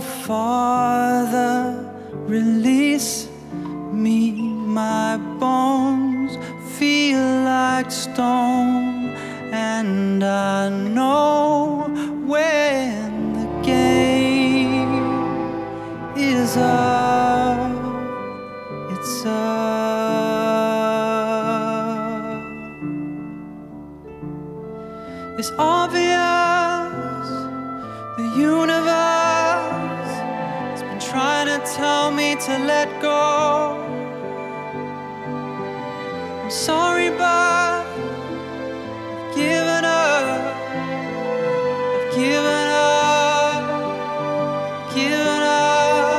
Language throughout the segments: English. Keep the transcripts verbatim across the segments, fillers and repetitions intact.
Father, release me. My bones feel like stone, and I know when the game is up, it's up. It's obvious the universe has been trying to tell me to let go. I'm sorry, but I've given up. I've given up. Given up.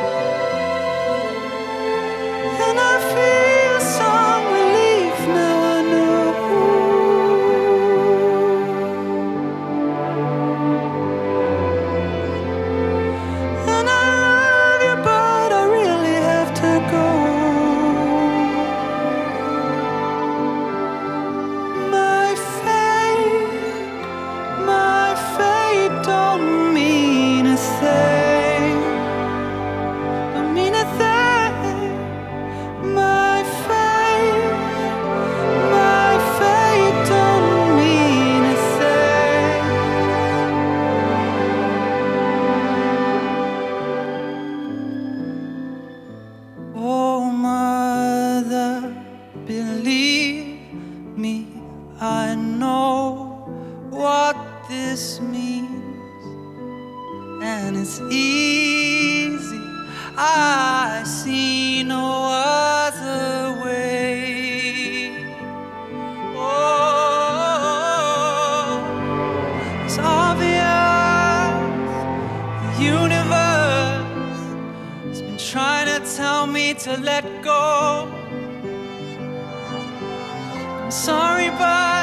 And I feel some relief now. I know. And I love you, but I really have to go. Don't mean a thing, don't mean a thing. My fate, my fate don't mean a thing. Oh, mother, believe me, I know what this means. And it's easy, I see no other way. Oh, it's obvious the universe has been trying to tell me to let go. I'm sorry, but